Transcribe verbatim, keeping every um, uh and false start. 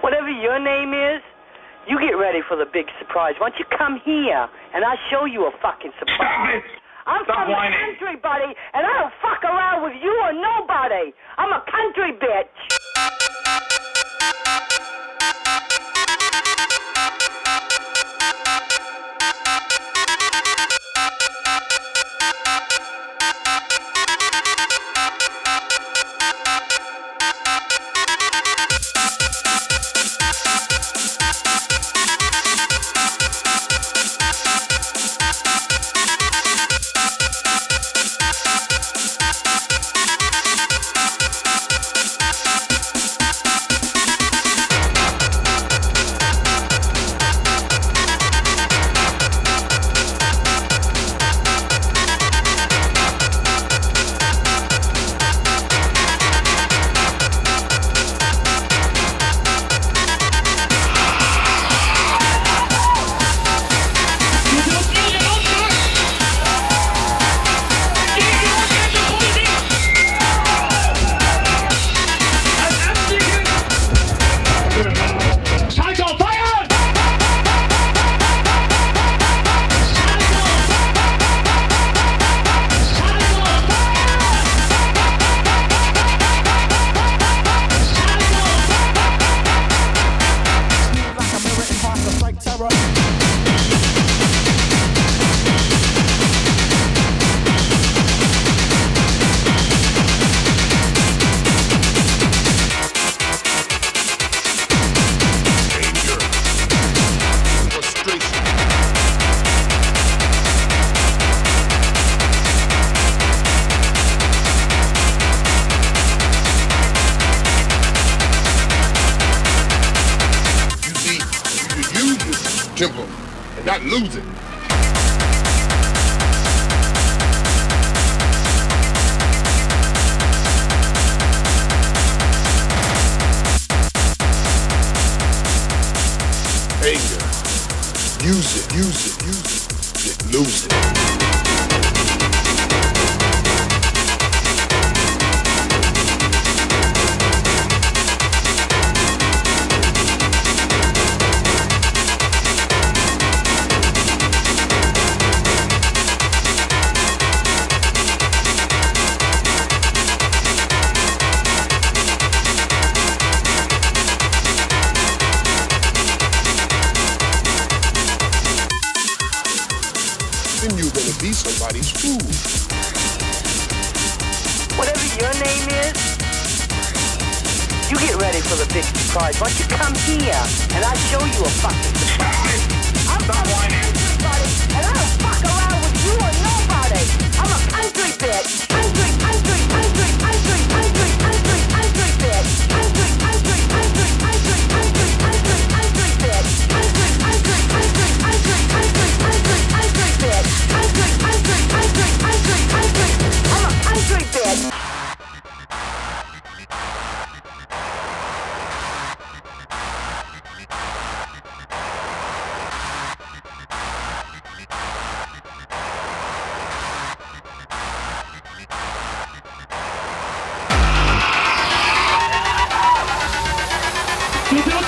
Whatever your name is, you get ready for the big surprise. Why don't you come here, and I'll show you a fucking surprise. Stop it! I'm Stop from whining. the country, buddy, and I don't fuck around with you or nobody. I'm a country bitch. Tempo, and not lose it. Anger. Use it, use it, use it. Then lose it. Then you're gonna be somebody's fool. Whatever your name is, you get ready for the big surprise. Why don't you come here, and I'll show you a fucking surprise. I'm Stop from the whining. country, buddy, and I don't fuck around with you or nobody. I'm a country bitch. Country, country, country, country, country, country, country bitch. Country, country, country, country, country, country, country bitch. Country, country, country, country, country, country, country bitch. Country, country, country, country, country. I'm a country bitch. You do